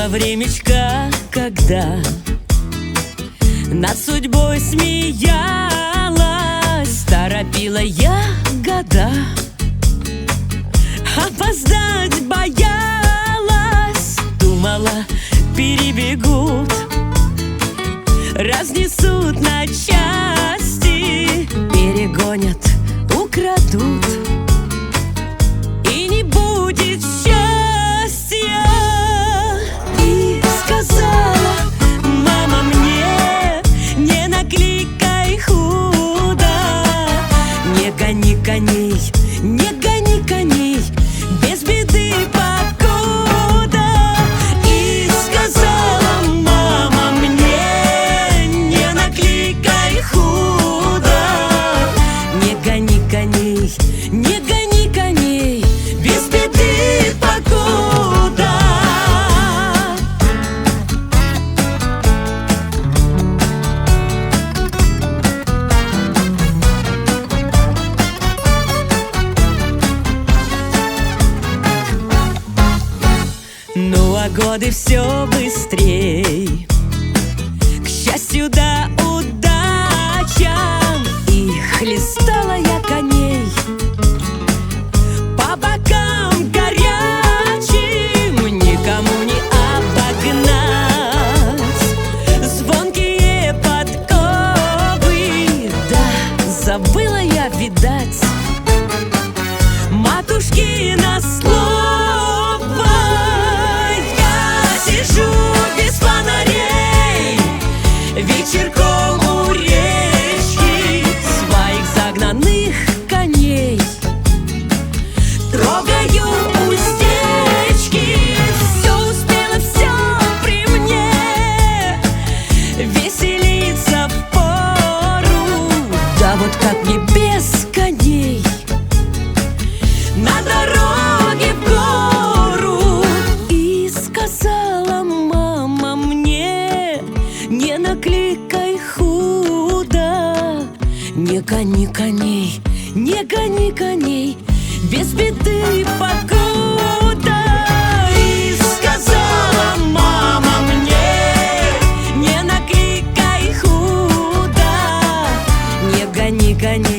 времечко, когда над судьбой смеялась, торопила я года, опоздать боялась. Думала, перебегут, разнесут на части, перегонят, украдут, и не будет счастья. И сказала мама мне: не накликай худо, не гони коней, не гони коней, без беды покуда. И сказала мама мне: не накликай худо, не гони коней, не гони коней, без беды покуда. Ну а годы все быстрей, к счастью да удачам, и хлестала я коней по бокам горячим, никому не обогнать звонкие подковы. Да, забыла я, видать, матушкино слово. Я сижу без фонарей вечерком у речки, своих загнанных коней трогаю уздечки. Все успела, все при мне, веселиться впору. Да вот как мне без коней на дороге в гору. И сказала мама мне: не накликай худо, не гони коней, не гони коней, без беды покуда. И сказала мама мне: не накликай худо, не гони коней,